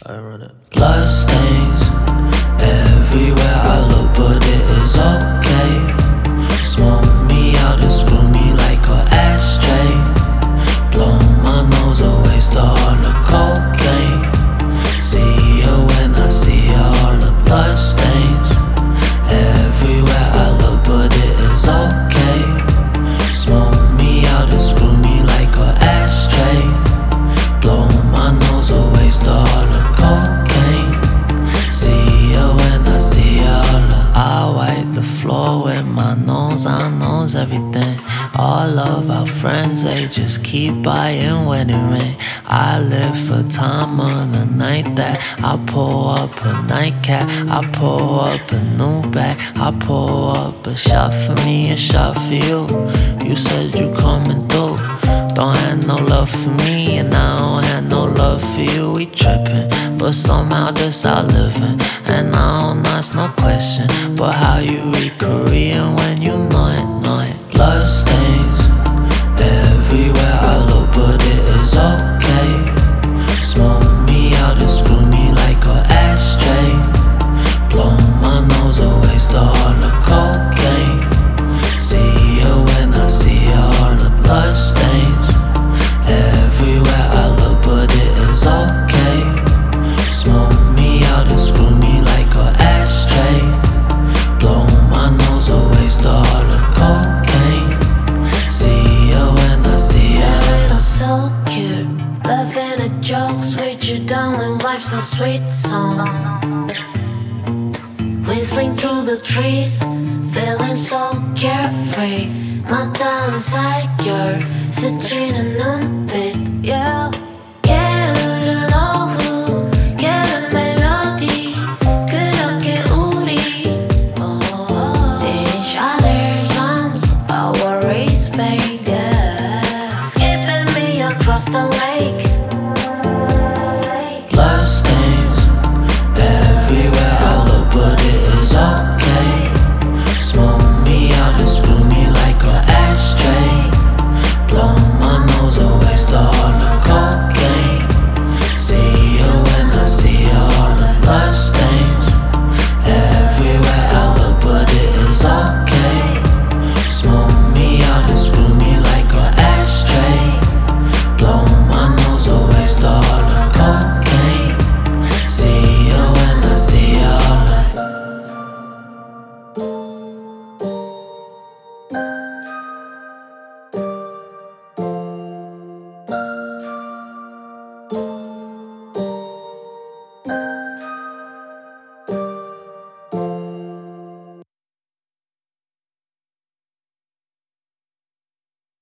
I run it. Blood stains everywhere I look, but it is okay. Smoke me out and screw me like an ashtray. Blow my nose away, start all the cocaine. See you when I see you, all the blood stains everywhere I look, but it is okay. Smoke me out and screw me like an ashtray. Blow my nose away, start all the cocaine. See you when I see you, all the I wipe the floor with my nose, I knows everything. All of our friends, they just keep buying wedding ring. I live for time on the night that I pull up a nightcap, I pull up a new bag, I pull up a shot for me, a shot for you. You said you coming through. Don't have no love for me, and I don't have no love for you. We trippin', but somehow this our living. And I don't ask no question, but how you read Korean when you know it, know it. Blood stains everywhere I look, but it is okay. Smoke me out and screw me like an ashtray. Blow my nose away, start all the cocaine. See you when I see you, all the blood stains everywhere I look, but it is okay. Smoke me out and screw me like an ashtray. Blow my nose away, start all the cocaine. See you when I see you. Yeah, little so cute, laughing at jokes with you, darling. Life's a sweet song, whistling through the trees, feeling so carefree. 마다한 살결 스치는 눈빛, yeah. 게으른 오후 게으른 멜로디, 그렇게 우리 each other's arms, our worries fade, yeah. Skipping me across the lake,